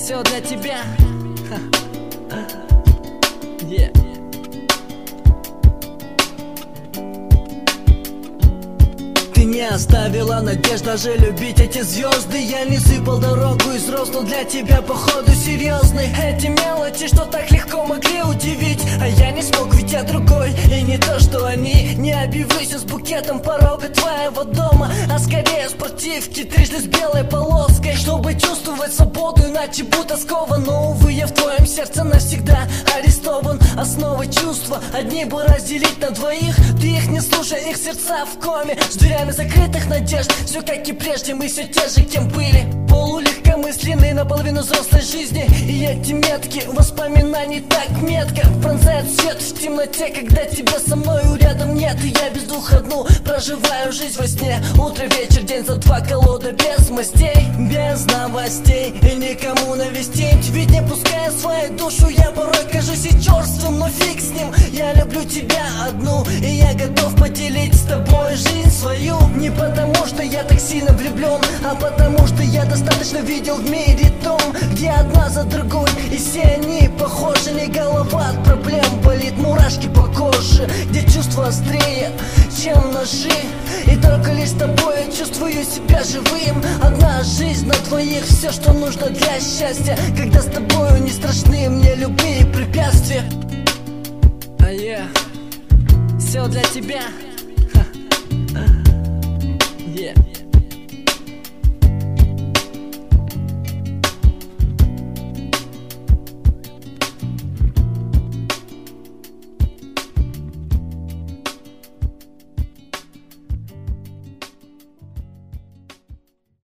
Все для тебя. Yeah. Ты не оставила надежд даже любить эти звезды. Я не сыпал дорогу и взрослый для тебя походу серьезный. Эти мелочи, что так легко могли удивить, а я не смог, ведь я другой. И не то, что они. Не объявлюсь с букетом порога твоего дома, а скорее спортивки трижды с белой полоской, чтобы чувствовать свободу, иначе будто скован. Но увы, я в твоем сердце навсегда арестован. Основы чувства одни бы разделить на двоих. Ты их не слушай, их сердца в коме, с дверями закрытых надежд. Все как и прежде, мы все те же, кем были. Полулегкомысленные, наполовину взрослой жизни. И эти метки воспоминаний так метко пронзает свет в темноте, когда тебя со мною рядом нет. И я бездуховну проживаю жизнь во сне. Утро, вечер, день за два, колода без мастей, без новостей и никому навестить. Ведь не пуская свою душу, я порой кажусь и черствым, но фиг с ним. Я люблю тебя одну, и я готов поделить с тобой жизнь свою. Не потому, что я так сильно влюблен, а потому, что я достаточно видел в мире том, где одна за другой, и все они похожи. Не голова от проблем болит, мурашки по коже, где чувства острее, чем ножи. И только лишь с тобой я чувствую себя живым. Одна жизнь на двоих, все, что нужно для счастья, когда с тобою не страшны мне любые препятствия. Все для тебя. Yeah.